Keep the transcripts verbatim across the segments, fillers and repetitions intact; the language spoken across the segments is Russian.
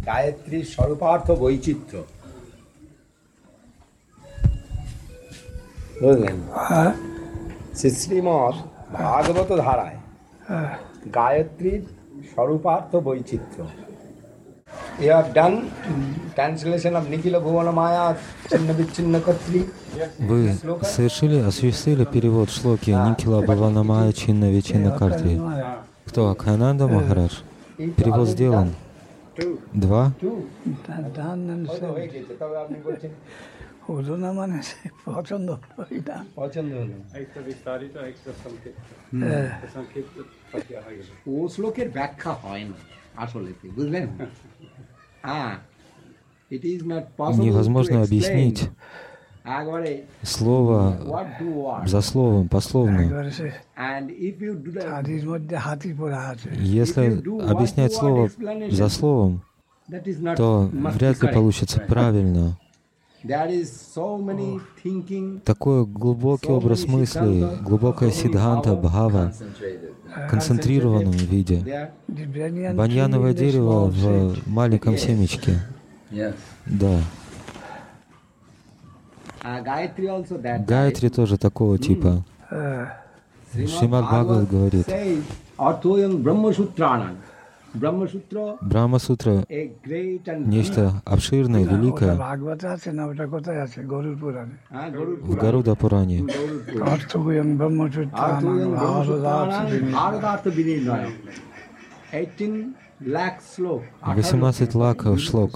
গায়ত্রীর স্বরূপার্থ বৈচিত্র্য। বুঝলেন? শ্রীমৎ ভাগবত ধারায় গায়ত্রীর স্বরূপার্থ বৈচিত্র্য। You have done translation of Nikhila Bhuvana Maya Chinna Vichinna Katri. Вы совершили, осуществили перевод шлоки Никила Бхавана Майя Чинна Вичинна Картри. Кто? Акхайананда Махарадж? Перевод сделан. Два? ও শ্লোকের ব্যাখ্যা হয় না আসলে, বুঝলেন? হ্যাঁ, невозможно объяснить слово за словом, пословно. Если объяснять слово за словом, то вряд ли получится правильно. Такой глубокий образ мыслей, глубокая сиддханта, бхава, в концентрированном виде. Баньяновое дерево в маленьком семечке. Да. Гайатри тоже такого типа. Шримад Бхагават говорит, Брахма-сутра — нечто обширное, великое. В Гаруда-пуране. восемнадцать лаков шлок.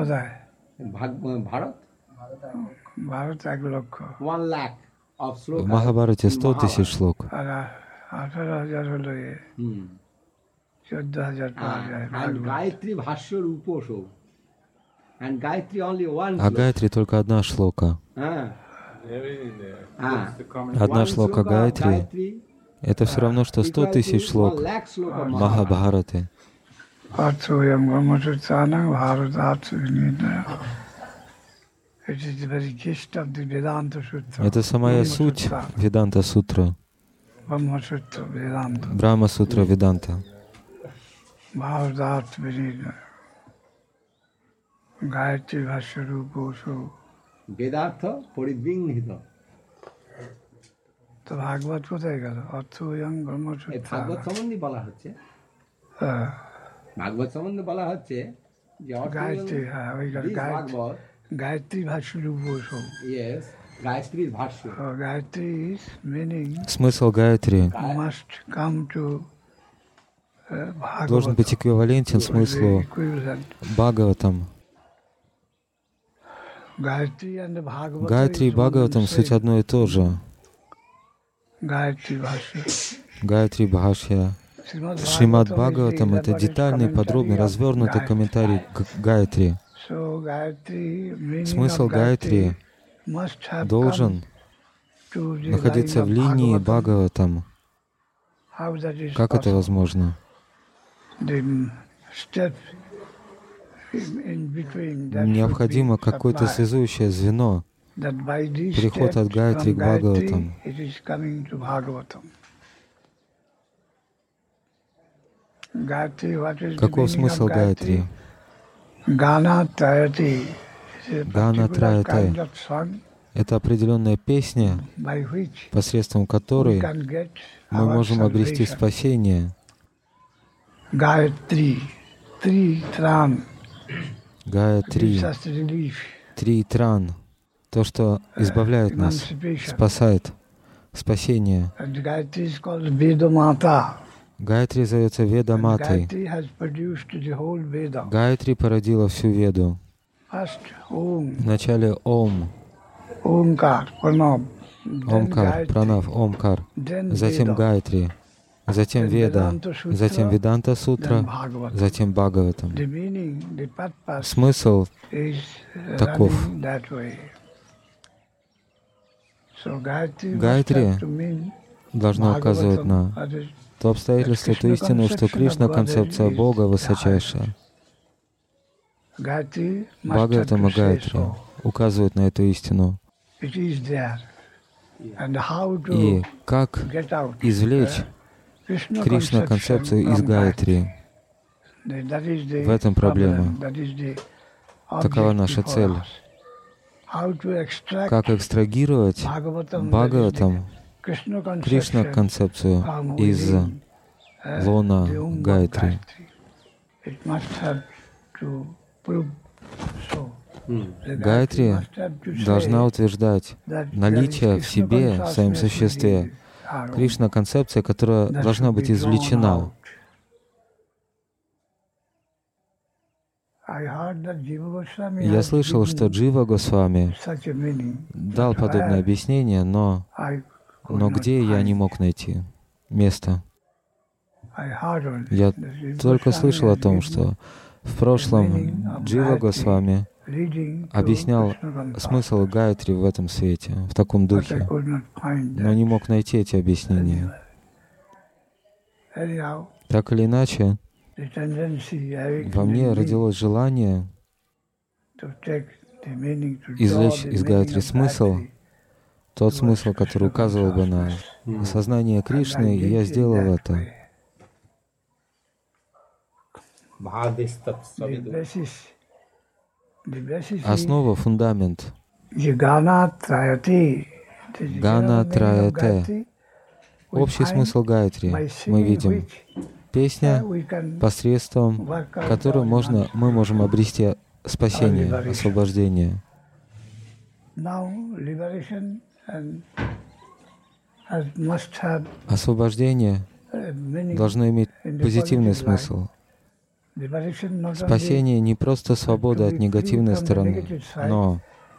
В Махабхарате сто тысяч шлок. А Гайатри только одна шлока. Одна шлока Гайатри — это все равно, что сто тысяч шлок Махабхараты. Это самая суть Веданта-сутра. Брахма-сутра Веданта. বেদার্থ পরিবৃংহিত। তো ভাগবত কোথায় গেল? অর্থ ব্রহ্মসূত্র ভাগবত সম্বন্ধে বলা হচ্ছে। ভাগবত সম্বন্ধে বলা হচ্ছে যে গায়ত্রী, হ্যাঁ ওই ভাগবত গায়ত্রী ভাষ্য রূপোষ। Yes, গায়ত্রীর ভাষ্য। গায়ত্রীর meaning, смысл Гайатри must come to должен быть эквивалентен смыслу Бхагаватам. Гайатри и Бхагаватам суть одно и то же. Гайатри Бхашья. Шримад Бхагаватам — это детальный, подробный, развернутый комментарий к Гайатри. Смысл Гайатри должен находиться в линии Бхагаватам. Как это возможно? Необходимо какое-то связующее звено, переход от Гайатри к Бхагаватам. Каков смысл Гайатри? Гана Траяте — это определенная песня, посредством которой мы можем обрести спасение. Гайатри, три тран. Гайатри, три тран, то, что избавляет нас, спасает, спасение. Гайатри зовется Веда-матой. Гайатри породила всю Веду. Вначале Ом, Омкар, Пранав, Омкар, затем Гайатри, затем Веда, затем Веданта-сутра, затем Бхагаватам. Смысл таков. Гайатри должна указывать на то обстоятельство, ту истину, что Кришна — концепция Бога высочайшая. Бхагаватам и Гайатри указывают на эту истину. И как извлечь Кришна-концепцию из Гайатри? В этом проблема. Такова наша цель. Как экстрагировать Бхагаватам, Кришна-концепцию из лона Гайатри. Гайатри должна утверждать наличие в себе, в своем существе, Кришна-концепция, которая должна быть извлечена. Я слышал, что Джива Госвами дал подобное объяснение, но, но где я не мог найти место? Я только слышал о том, что в прошлом Джива Госвами объяснял смысл Гайатри в этом свете, в таком духе, но не мог найти эти объяснения. Так или иначе, во мне родилось желание извлечь из Гайатри смысл, тот смысл, который указывал бы на сознание Кришны, и я сделал это. Основа, фундамент. Гана Траяте. Общий смысл Гайатри мы видим. Песня, посредством которой можно, мы можем обрести спасение, освобождение. Освобождение должно иметь позитивный смысл. Спасение не просто свобода от негативной стороны, но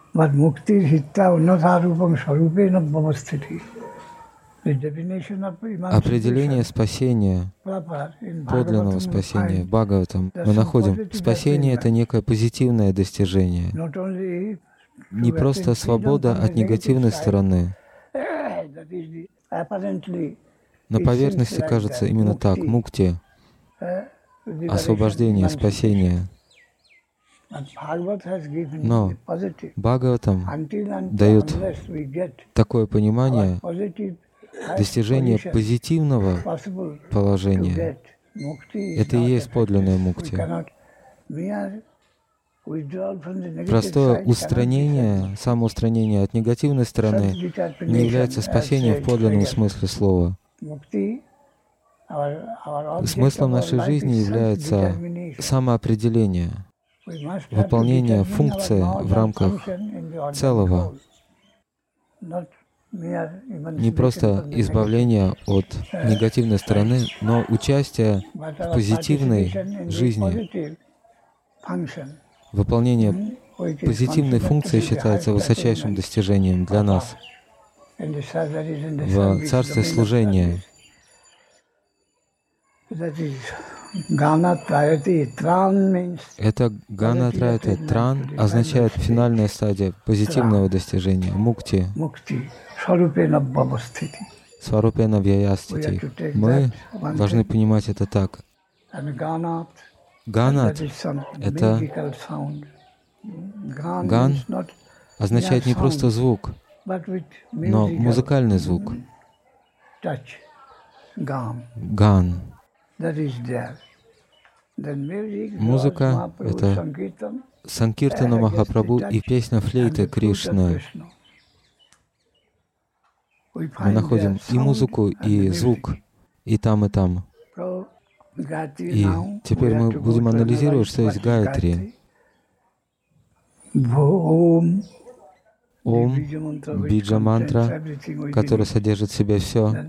определение спасения, подлинного спасения, Бхагаватам, мы находим, спасение — это некое позитивное достижение, не просто свобода от негативной стороны. На поверхности кажется именно так, мукти, освобождение, спасение. Но Бхагаватам дает такое понимание, достижение позитивного положения. Это и есть подлинная мукти. Простое устранение, самоустранение от негативной стороны не является спасением в подлинном смысле слова. Смыслом нашей жизни является самоопределение, выполнение функции в рамках целого, не просто избавление от негативной стороны, но участие в позитивной жизни. Выполнение позитивной функции считается высочайшим достижением для нас в царстве служения. Это Гана Траяте. Тран означает финальная стадия позитивного достижения, мукти. Сварупена Вьяястити. Мы должны понимать это так. Ганат — это ган означает не просто звук, но музыкальный звук. Ган. Музыка — это Санкиртана Махапрабху и песня флейты Кришны. Мы находим и музыку, и звук, и там, и там. И теперь мы будем анализировать, что есть Гайатри. Ом, биджа-мантра, который содержит в себе все.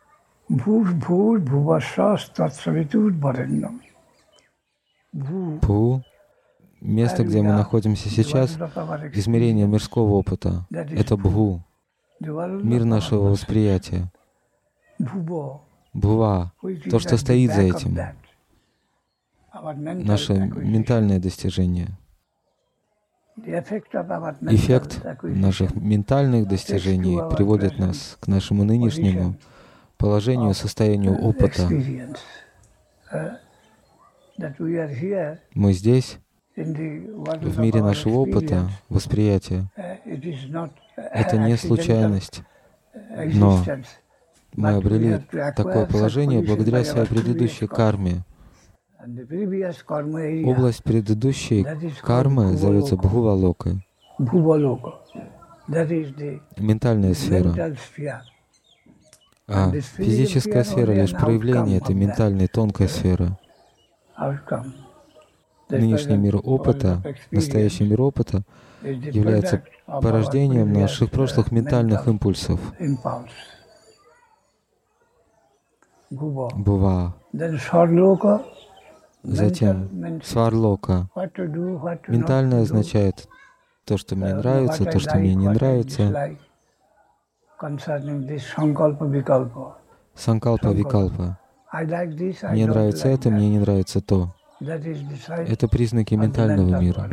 Пу, место, где мы находимся сейчас, измерение мирского опыта. Это Бху, мир нашего восприятия. Бхува, то, что стоит за этим, наше ментальное достижение. Эффект наших ментальных достижений приводит нас к нашему нынешнему положению, состоянию опыта. Мы здесь, в мире нашего опыта, восприятия. Это не случайность, но мы обрели такое положение благодаря своей предыдущей карме. Область предыдущей кармы зовется Бхува-локой. Ментальная сфера. А физическая сфера — лишь проявление этой ментальной тонкой сферы. Нынешний мир опыта, настоящий мир опыта является порождением наших прошлых ментальных импульсов. Бува. Затем сварлока. Ментальное означает то, что мне нравится, то, что мне не нравится. Санкалпа-викалпа. Мне нравится это, мне не нравится то. Это признаки ментального мира.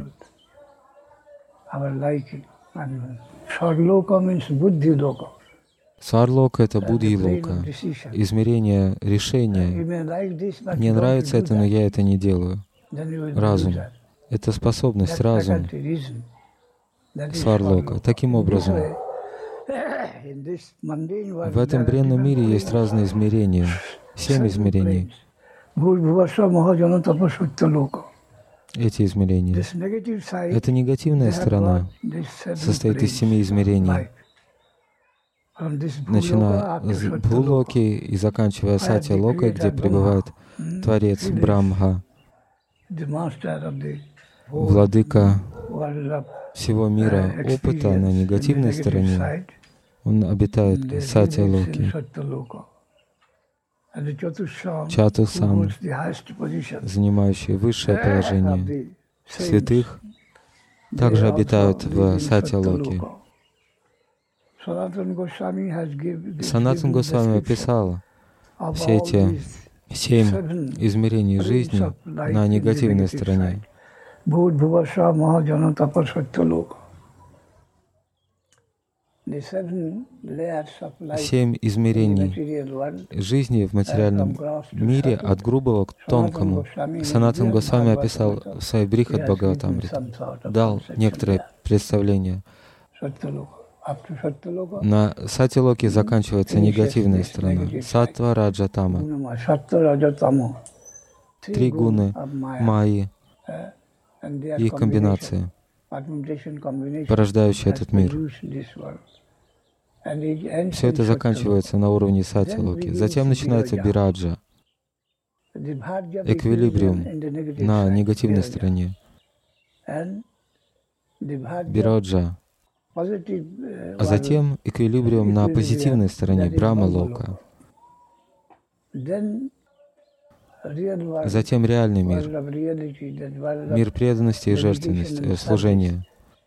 Сварлока — это будхи-лока, измерение решения. Мне нравится это, но я это не делаю. Разум — это способность, разум. Сварлока. Таким образом, в этом бренном мире есть разные измерения, семь измерений. Эти измерения. Эта негативная сторона состоит из семи измерений, начиная с Бхулоки и заканчивая Сатья-локой, где пребывает Творец Брахма, владыка всего мира опыта на негативной стороне. Он обитает в Сатья-локе. Чатусан, занимающий высшее положение святых, также обитают в Сатья-локе. Санатан Госвами описал все эти семь измерений жизни на негативной стороне. Семь измерений жизни в материальном мире от грубого к тонкому. Санатан Госвами описал в своей Брихат Бхагаватамрите, дал некоторое представление. На Сатья-локе заканчивается негативная сторона. Саттва, раджа, тама. Три гуны майи, их комбинации, порождающие этот мир. Все это заканчивается на уровне Сатья-локи. Затем начинается бираджа, эквилибриум на негативной стороне. Бираджа. А затем эквилибриум на позитивной стороне, Брахма-лока. Затем реальный мир, мир преданности и жертвенности, служения.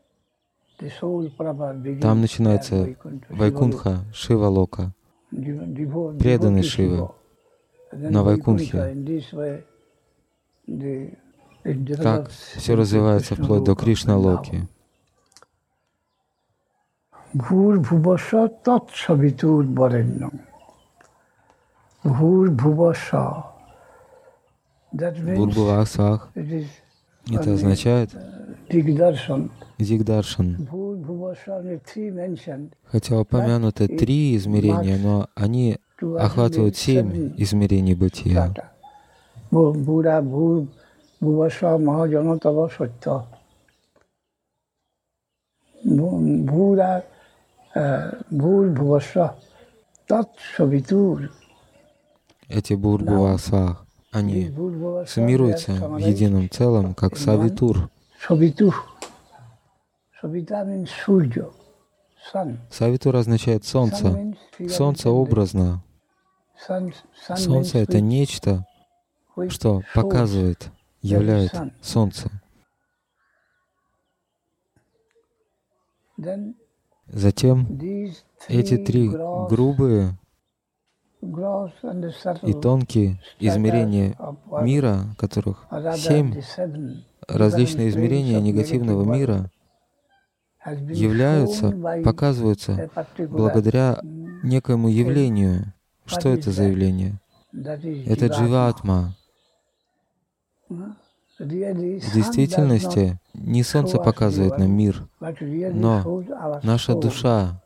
Там начинается Вайкунха, Шива-лока, преданный Шивы на Вайкунхе. Так все развивается вплоть до Кришна-локи. Bhur-bhuvasya tat-savitur-varenyam. Bhur-bhuvasya. Бурбхува-свах. Это означает Дигдаршан. Хотя упомянуты три измерения, но они охватывают семь измерений бытия. Эти бурбхува-свах, они суммируются в едином целом, как савитур. Савитур означает солнце. Солнце образно. Солнце — это нечто, что показывает, являет солнце. Затем эти три грубые и тонкие измерения мира, которых семь, различные измерения негативного мира, являются, показываются благодаря некоему явлению. Что это за явление? Это дживатма. В действительности не солнце показывает нам мир, но наша душа.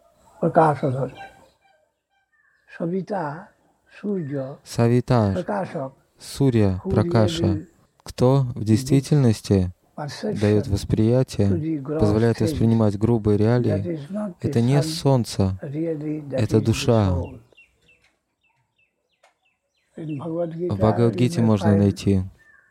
Савита, Сурья, Пракаша кто в действительности дает восприятие, позволяет воспринимать грубые реалии, это не солнце, это душа. В Бхагавад-гите можно найти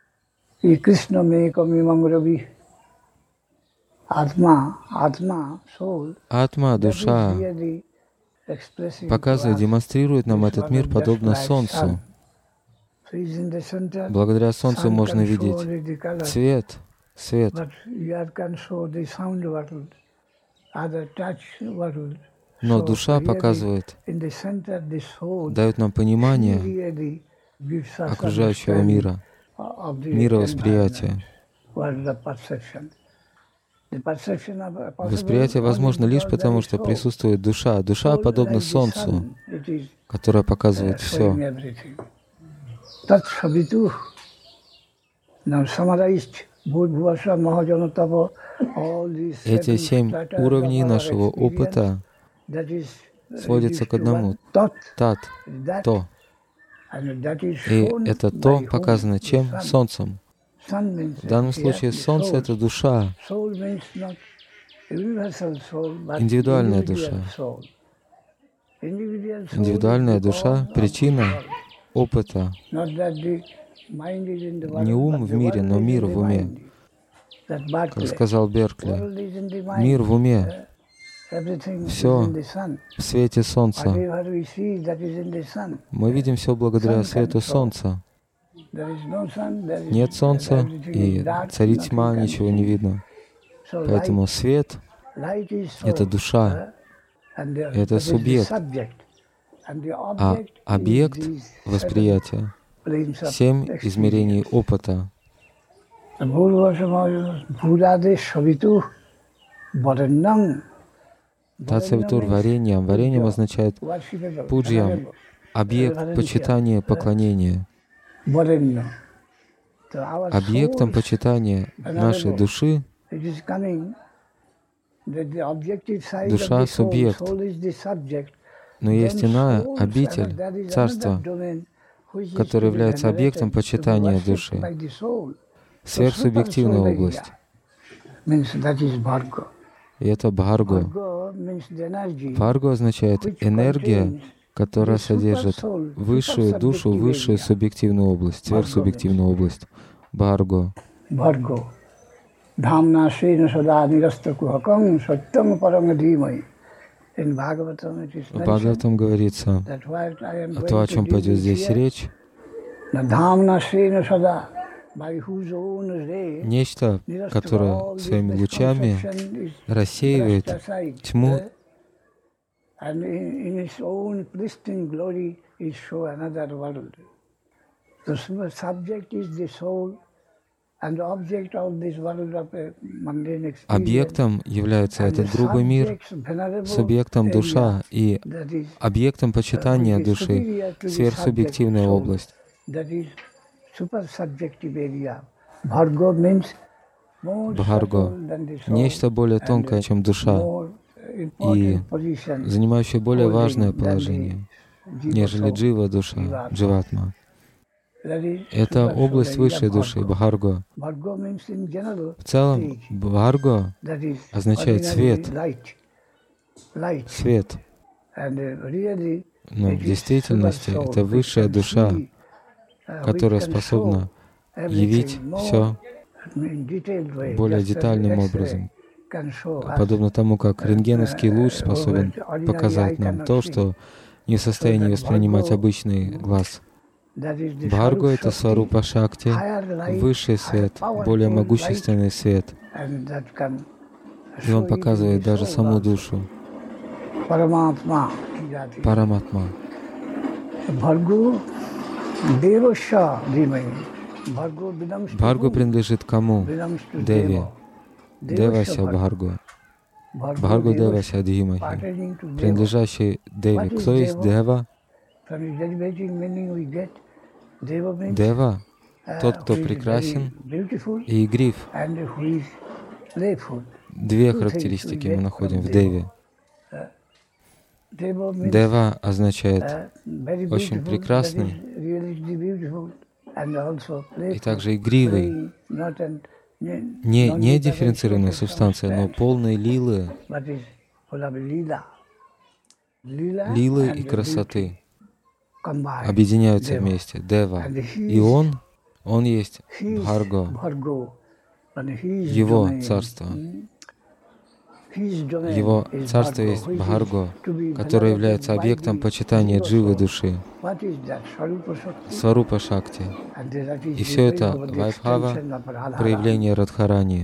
Атма, душа, показывает, демонстрирует нам этот мир подобно солнцу. Благодаря солнцу можно видеть цвет, свет. Но душа показывает, дает нам понимание окружающего мира, мира восприятия. Восприятие возможно лишь потому, что присутствует душа. Душа подобна солнцу, которая показывает все. Эти семь уровней нашего опыта сводятся к одному. Тат, то. И это то показано чем? Солнцем. В данном случае солнце — это душа, индивидуальная душа. Индивидуальная душа — причина опыта. Не ум в мире, но мир в уме. Как сказал Беркли, мир в уме. Все в свете солнца. Мы видим все благодаря свету солнца. Нет солнца, и царит тьма, ничего не видно. Поэтому свет — это душа, это субъект. А объект восприятия — семь измерений опыта. Тацевитур вареньям. Вареньям означает пуджьям, объект почитания, поклонения. Объектом почитания нашей души душа — субъект, но есть иная обитель, царство, которое является объектом почитания души, сверхсубъективная область. И это Бхарго. Бхарго означает энергия, которая содержит высшую душу, высшую субъективную область, сверхсубъективную область. Бхарго. В Бхагаватам говорится, то, о чем пойдет здесь речь, нечто, которое своими лучами рассеивает тьму Объектом является этот грубый мир, субъектом душа, и объектом почитания души — сверхсубъективная область. Бхарго — нечто более тонкое, чем душа, и занимающее более важное положение, нежели джива душа, дживатма. Это область высшей души, Бхарго. В целом, Бхарго означает свет, свет. Но в действительности это высшая душа, которая способна явить все более детальным образом, подобно тому, как рентгеновский луч способен показать нам то, что не в состоянии воспринимать обычный глаз. Бхарго — это Сварупа Шакти, высший свет, более могущественный свет. И он показывает даже саму душу. Параматма. Бхарго принадлежит кому? Деве. Девася Бхарго. Бхарго Девася Дхимахи. Принадлежащий Деве. Кто есть Дева? Дева — тот, кто прекрасен и игрив. Две характеристики мы находим в Деве. Дева означает очень прекрасный и также игривый, не, не дифференцированная субстанция, но полные лилы, лилы и красоты объединяются вместе, Дева. И он, он есть Бхарго, его царство. Его царство есть Бхарго, которое является объектом почитания дживы души, Сварупа Шакти. И все это Вайбхава, проявление Радхарани.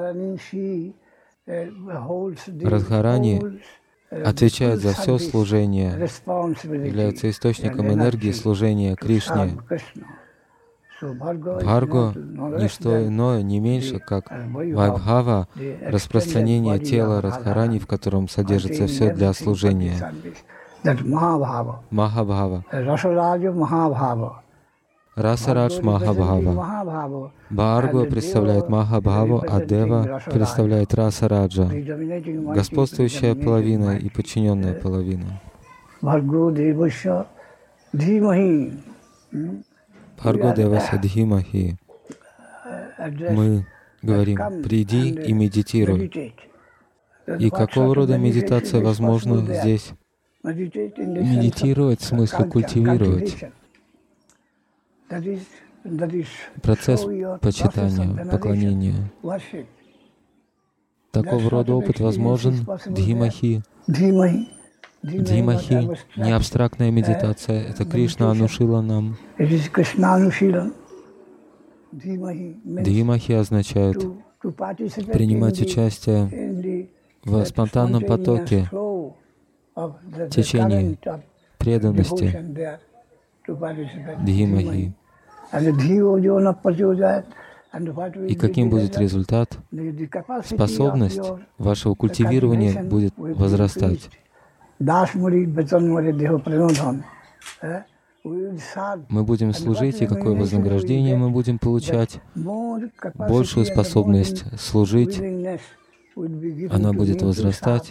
Радхарани отвечает за все служение, является источником энергии служения Кришне. Бхарго — ничто иное, не меньше, как Вайбхава, распространение тела Радхарани, в котором содержится все для служения. Махабхава. Расарадж Махабхава. Бхарго представляет Махабхаву, а Дева представляет Расараджа, господствующая половина и подчиненная половина. Бхарго Девася Дхимахи. Мы говорим, приди и медитируй. И какого рода медитация возможна здесь? Медитировать в смысле культивировать. Процесс почитания, поклонения. Такого рода опыт возможен Дхимахи. Дхимахи — не абстрактная медитация, это Кришна анушила нам. Дхимахи означает принимать участие в спонтанном потоке, течении преданности. Дхимахи. И каким будет результат? Способность вашего культивирования будет возрастать. Мы будем служить, и какое вознаграждение мы будем получать? Большую способность служить, она будет возрастать.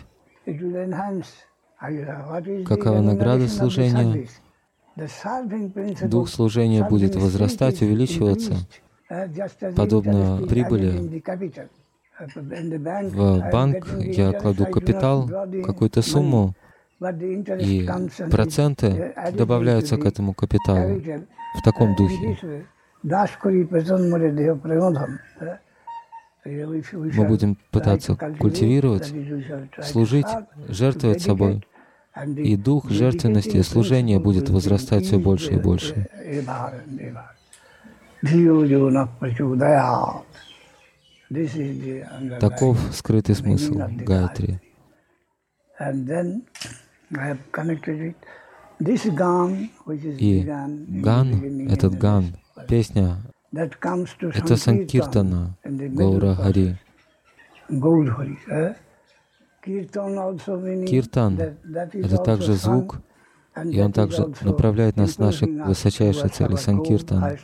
Какова награда служения? Дух служения будет возрастать, увеличиваться, подобно прибыли. В банк я кладу капитал, какую-то сумму, и проценты добавляются к этому капиталу в таком духе. Мы будем пытаться культивировать, служить, жертвовать собой. И дух жертвенности и служения будет возрастать все больше и больше. Таков скрытый смысл Гайатри. И ган, этот ган, песня, это санкиртана Гаура Хари. Киртан — это также звук, и он также направляет нас к нашей высочайшей цели — санкиртан.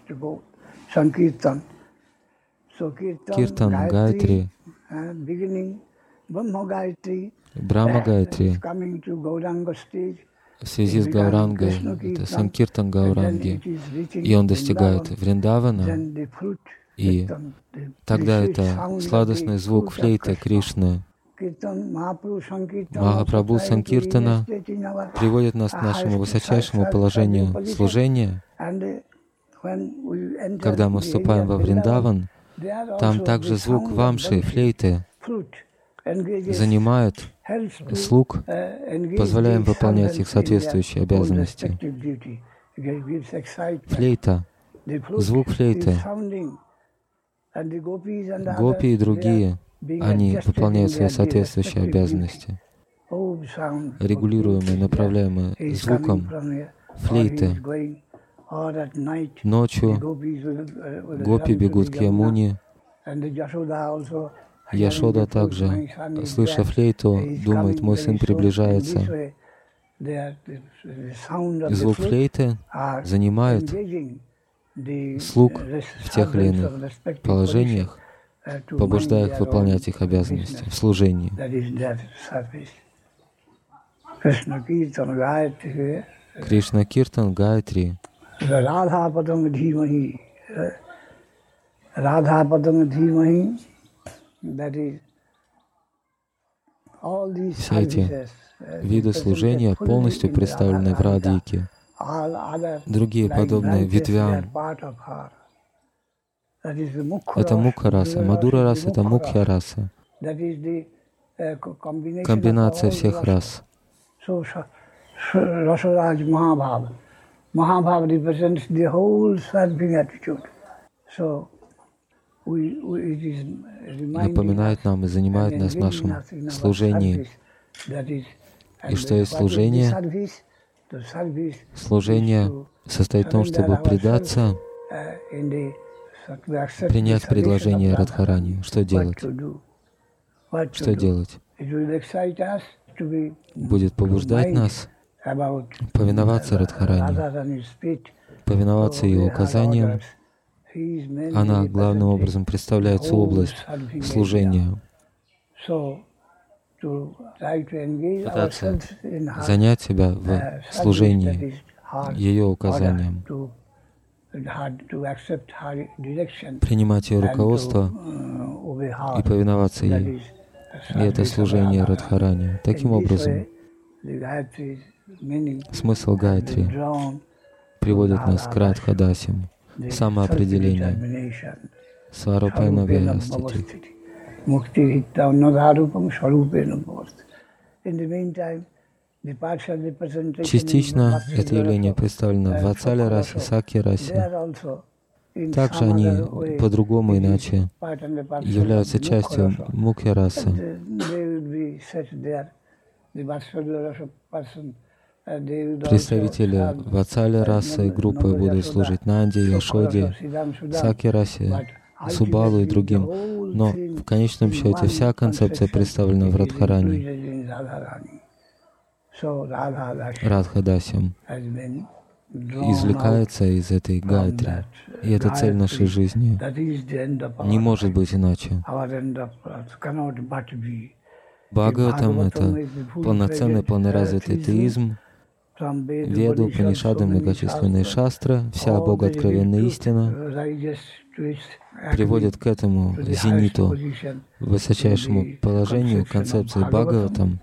Киртан, Гайатри, Брахма Гайатри в связи с Гаурангой, это санкиртан Гауранги, и он достигает Вриндавана, и тогда это сладостный звук флейты Кришны. Махапрабху Санкиртана приводит нас к нашему высочайшему положению служения. Когда мы вступаем во Вриндаван, там также звук вамши, флейты, занимает слуг, позволяем выполнять их соответствующие обязанности. Флейта, звук флейты, гопи и другие, они выполняют свои соответствующие обязанности, регулируемые, направляемые звуком флейты. Ночью гопи бегут к Ямуне. Яшода также, слыша флейту, думает, мой сын приближается. Звук флейты занимает слуг в тех или иных положениях, побуждая их выполнять их обязанности в служении. Кришна Киртан Гайатри Radha Padang Dhimahi, Radha Padang Dhimahi, that is all these Все эти services, виды служения полностью представлены в Радхике. Другие подобные ветвям — это мукха-раса, мадура-раса — это мукхья-раса, комбинация всех рас. Rasaraj Mahabhav. Mahabhav represents the whole serving attitude. So, we, we, it is напоминает нам и занимает нас в нашем служении. И что есть служение? Служение состоит в том, чтобы предаться, принять предложение Радхарани. Что делать? Что делать? Будет побуждать нас повиноваться Радхарани, повиноваться ее указаниям. Она главным образом представляет всю область служения. Пытаться занять себя в служении ее указаниям, принимать ее руководство и повиноваться ей. И это служение Радхарани. Таким образом, смысл Гайатри приводит нас к Радхадасям, самоопределению, Сварупена Вястити. Частично это явление представлено в Ватсале-расе, Сакья-расе. Также они по-другому, иначе являются частью Мукхья-расы. Представители Ватсаля-расы группы будут служить Нанди, Яшоде, Сакья-расе, Субалу и другим. Но в конечном счете вся концепция представлена в Радхарани, Радхадасям, извлекается из этой Гайатри. И это цель нашей жизни. Не может быть иначе. Бхагаватам — это полноценный, полноразвитый теизм, Веды, Упанишады, многочисленные шастры, вся богооткровенная истина приводит к этому зениту, высочайшему положению концепции Бхагаватам.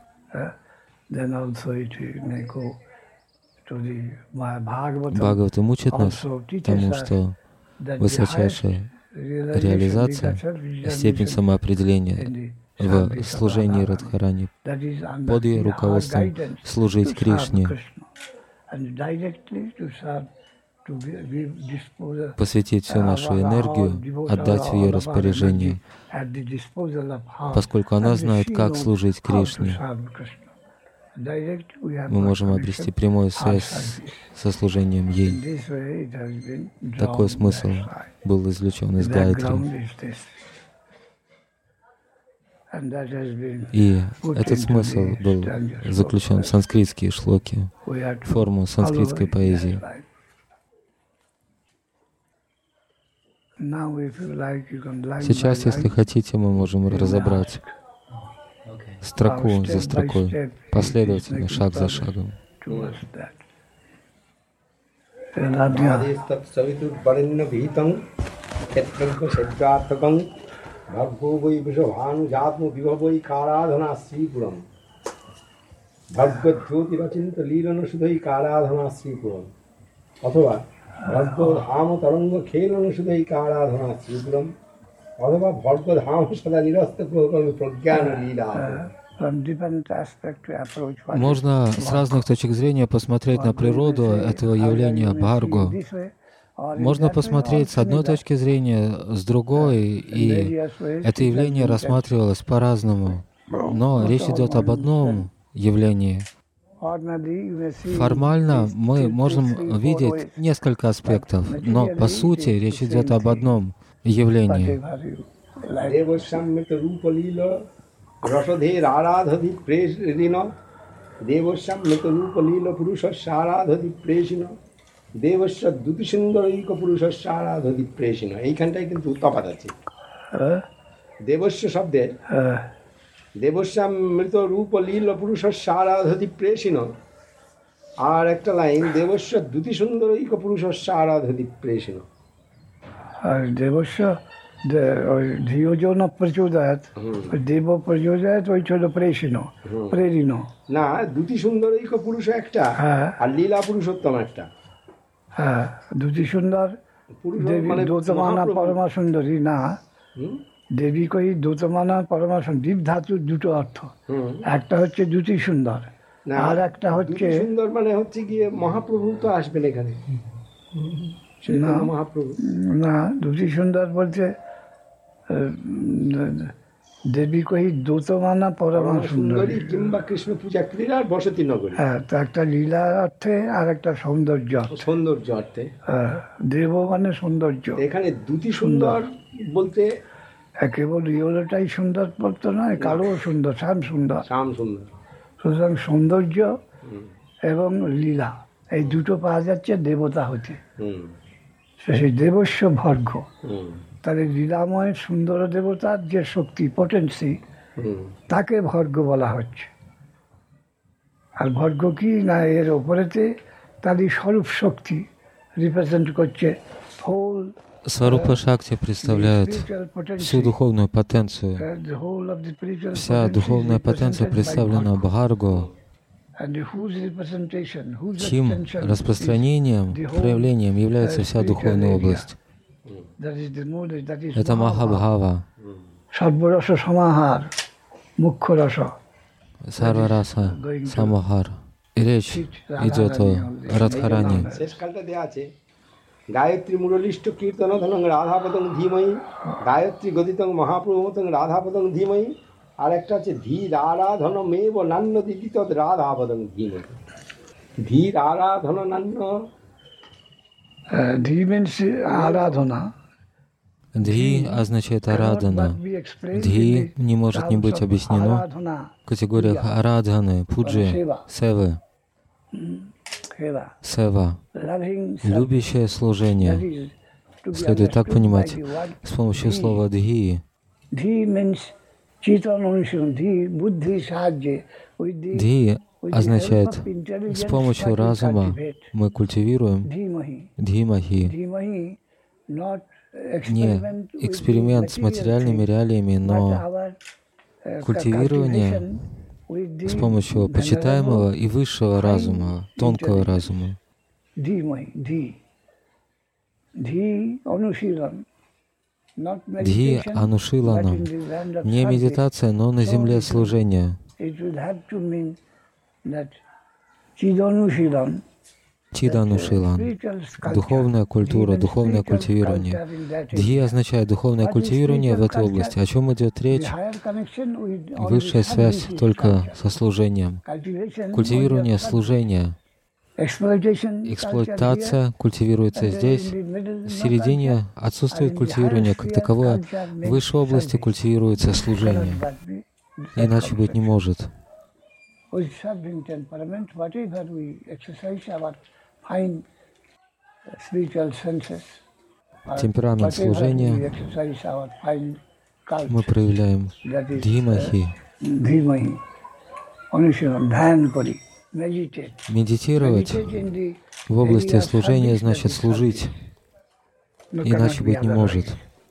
Бхагаватам учит нас тому, что высочайшая реализация, степень самоопределения в служении Радхарани, под ее руководством служить Кришне, посвятить всю нашу энергию, отдать в ее распоряжение, поскольку она знает, как служить Кришне. Мы можем обрести прямую связь со служением ей. Такой смысл был извлечен из Гайатри. И этот смысл был заключен в санскритские шлоки, форму санскритской поэзии. Сейчас, если хотите, мы можем разобрать строку за строкой, последовательно, шаг за шагом. Bhagavai Vishavanu Jatma Vivavai Karadhana Sri Puram Bhagavad Jyoti Rachinta Lirana Sudhai Karadhana Sri Puram Athava Bhagavad Hama Taranga Khelana Sudhai Karadhana Sri Puram Athava Bhagavad Hama Sada Nirasta Prokami Pragyana Lila. Можно с разных точек зрения посмотреть на природу этого явления Бхаргу. Можно посмотреть с одной точки зрения, с другой, и это явление рассматривалось по-разному. Но речь идет об одном явлении. Формально мы можем видеть несколько аспектов, но по сути речь идет об одном явлении. Devasya Dutishindarika Purusha Saradhadi Preshina. এইখানটাই কিন্তু তফাৎ আছে। দেবস্য শব্দে দেবস্য মৃত রূপ লীল পুরুষ সারাধি প্রেষিন আর একটা লাইন দেবস্য দ্যুতি সুন্দরৈক পুরুষস্য আরাধতি প্রেষণ। আর দেবস্য ওই ধিয়োজো না প্রচোদয়াৎ, দেব প্রচোদয়াৎ ওই ছিল প্রেষণ, প্রেরিণ। না, দ্যুতি সুন্দরৈক পুরুষ একটা, হ্যাঁ, আর লীলা পুরুষোত্তম একটা। হ্যাঁ, দ্যুতি সুন্দর দেবী দৌতমানা পরমা সুন্দরী না, দেবী কই দৌতমানা পরমা সুন্দর, দীপ ধাতুর দুটো অর্থ, একটা হচ্ছে দ্যুতি সুন্দর আর একটা হচ্ছে সুন্দর মানে হচ্ছে গিয়ে মহাপ্রভু তো আসবেন এখানে না, মহাপ্রভু না, দ্যুতি সুন্দর বলতে দেবী কই দৌতমানা পরমা সুন্দরী কিংবা কৃষ্ণ পূজা ক্রীড়ার বসতি নগরী। হ্যাঁ, তো একটা লীলা অর্থে আর একটা সৌন্দর্য, সৌন্দর্য অর্থে। হ্যাঁ, দেব মানে সৌন্দর্য। এখানে দ্যুতি সুন্দর বলতে কেবল ইয়েলোটাই সুন্দর বলতো নয়, কালো সুন্দর, শ্যাম সুন্দর, শ্যাম সুন্দর। সুতরাং সৌন্দর্য এবং লীলা এই দুটো পাওয়া যাচ্ছে দেবতা হতে। সেই দেবস্য ভর্গ, তাহলে লীলাময় সুন্দর দেবতার যে শক্তি, পটেন্সি, তাকে ভর্গ বলা হচ্ছে। আর ভর্গ কি না, এর ওপরেতে তারই স্বরূপ শক্তি রিপ্রেজেন্ট করছে হোল. Сварупа Шакти представляет всю духовную потенцию. Вся духовная потенция представлена Бхарго, чьим распространением, проявлением является вся духовная область. Это Махабхава, Сарвараса Самахар, Мукхараса, Сарвараса Самахар. И речь идет о Радхарани. গায়ত্রী মুরলিষ্ট কীর্তনধনং রাধাপদং ধীময়ী, গায়ত্রী গদিতং মহাপ্রভুতং রাধাপদং ধীময়ী। আর একটা আছে ধীর আরাধন মেব নান্য দিদিত রাধাপদং ধীময়ী। ধীর আরাধন নান্য, ধী means আরাধনা. Дхи означает арадхана. Дхи не может не быть объяснено в категориях арадханы, пуджи, севы. Сева, любящее служение, следует так понимать с помощью слова дхи. Дхи означает, с помощью разума мы культивируем дхимахи. Не эксперимент с материальными реалиями, но культивирование с помощью почитаемого и высшего разума, тонкого разума. Дхи анушилана. Не медитация, но на земле служение. Чиданушилан. Духовная культура, духовное культивирование. Дхи означает духовное культивирование в этой области. О чем идет речь? Высшая связь только со служением. Культивирование служения. Эксплуатация культивируется здесь. В середине отсутствует культивирование как таковое. В высшей области культивируется служение. Иначе быть не может. Темперамент служения мы проявляем дхимахи. Медитировать в области служения значит служить, иначе быть не может.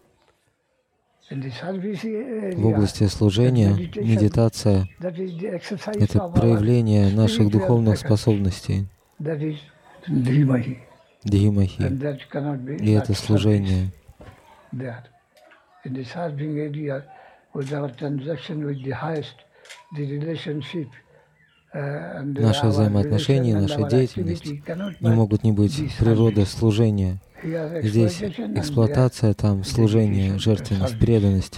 В области служения медитация — это проявление наших духовных способностей. Дхимахи. И это служение. Наши взаимоотношения, наша деятельность не могут не быть природой служения. Здесь эксплуатация, там служение, жертвенность, преданность.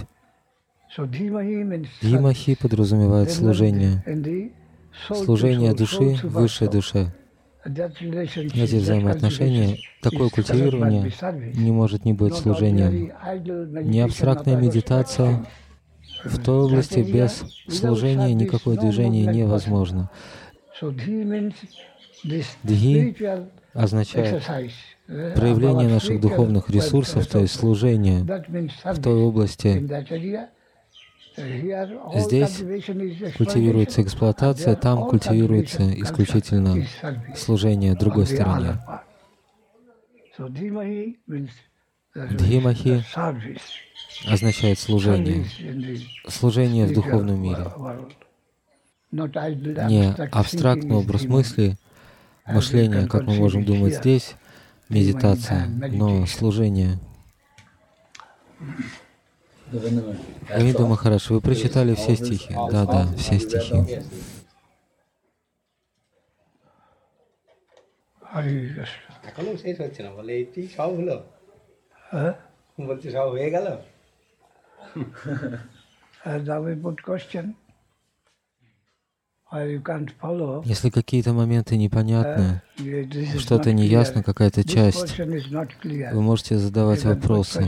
Дхимахи подразумевает служение. Служение души высшей душе. Эти взаимоотношения, такое культивирование не может не быть служением. Не абстрактная медитация. В той области без служения никакое движение невозможно. Дхи означает проявление наших духовных ресурсов, то есть служение в той области, Здесь культивируется эксплуатация, там культивируется исключительно служение другой стороне. Дхимахи означает служение, служение в духовном мире. Не абстрактный образ мысли, мышления, как мы можем думать здесь, медитация, но служение. Равиндра Махарадж, вы прочитали все стихи? Да, да, все стихи. এখনো শেষ হচ্ছে না বলে এইটি সব হলো বলছে সব হয়ে গেল Если какие-то моменты непонятны, что-то неясно, какая-то часть, вы можете задавать вопросы.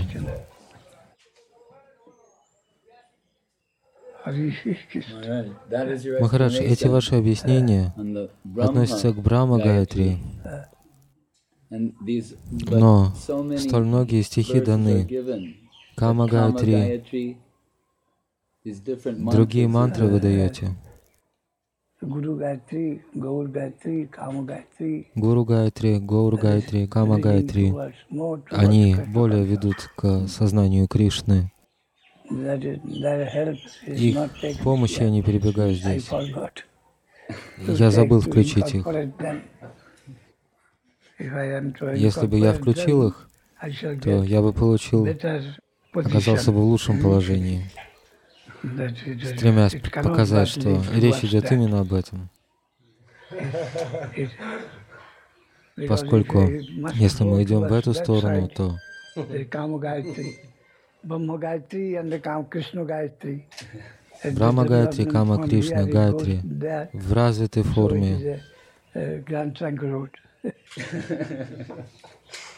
Махарадж, эти ваши объяснения относятся к Брахма Гаятри, но столь многие стихи даны Кама Гаятри, другие мантры вы даете. Гуру Гаятри, Гаур Гаятри, Кама Гаятри, они более ведут к сознанию Кришны. Их помощи я не перебегаю здесь. Я забыл включить их. Если бы я включил их, то я бы получил, оказался бы в лучшем положении, стремясь показать, что речь идет именно об этом. Поскольку, если мы идем в эту сторону, то Брахма Гаятри, Кама Кришна Гаятри в развитой форме